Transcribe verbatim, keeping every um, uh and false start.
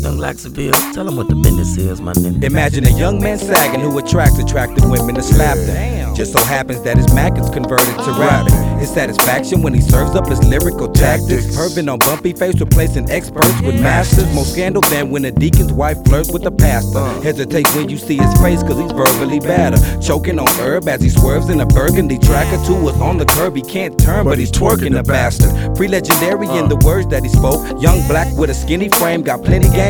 Young Laxaville, tell them what the business is, my nigga. Imagine a young man sagging who attracts attractive women to slap them. Just so happens that his Mac is converted to rapping. His satisfaction when he serves up his lyrical tactics. Pervin on bumpy face, replacing experts with masters. More scandal than when a deacon's wife flirts with a pastor. Hesitate when you see his face cause he's verbally battered. Choking on herb as he swerves in a burgundy tracker. Two is on the curb, he can't turn but he's twerking the bastard. Pre-legendary in the words that he spoke. Young black with a skinny frame, got plenty game.